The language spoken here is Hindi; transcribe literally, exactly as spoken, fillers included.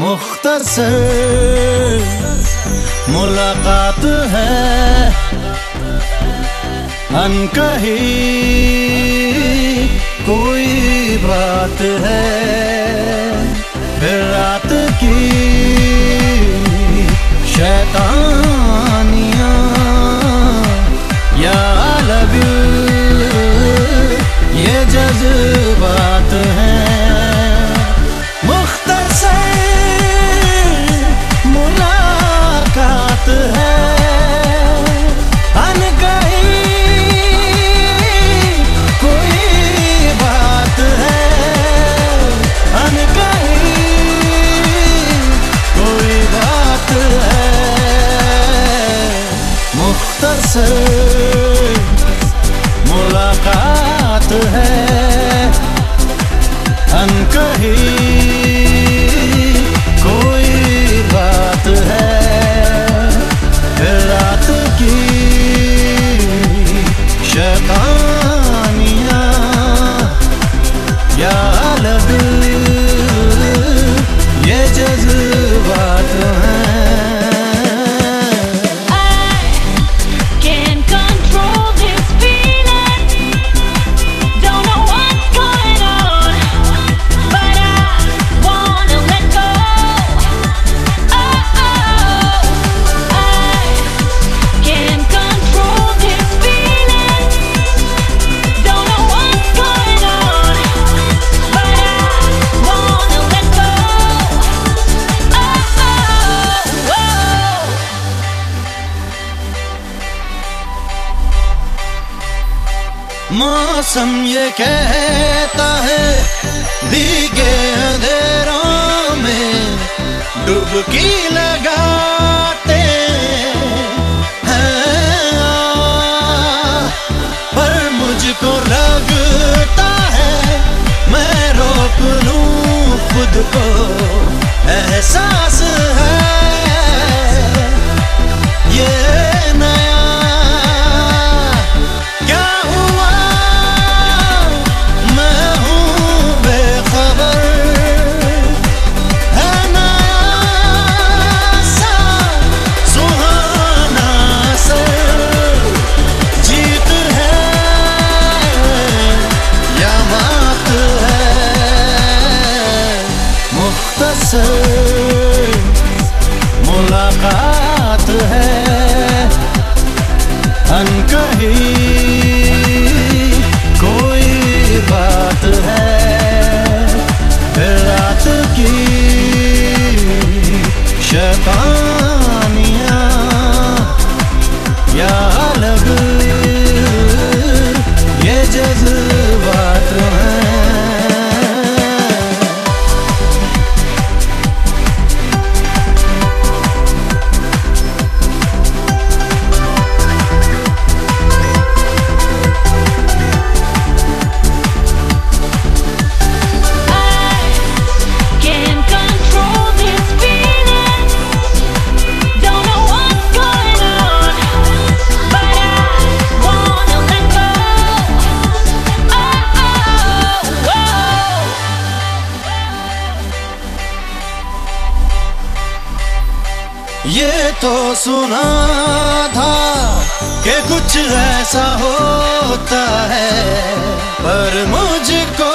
मुख्तसर मुलाकात है, अनकही कोई बात है, फिर रात की शैतानियाँ या लव यू ये जज्बात हैं। मुख्तसर मुलाकात है, अनकही कोई बात है, अनकही कोई बात है। मुख्तसर मुलाकात है, अनकही कोई बात है, फिर रात की शैतानियाँ या लव ये जज्बात हैं। मौसम ये कहता है भीगे अंधेरों में डुबकी लगाते हैं, पर मुझको लगता है मैं रोक लूं खुद को, एहसास है ये मुलाकात है, अनकही कोई बात है, फिर रात की शैतानियाँ या लव ये जज्बात हैं। ये तो सुना था कि कुछ ऐसा होता है, पर मुझको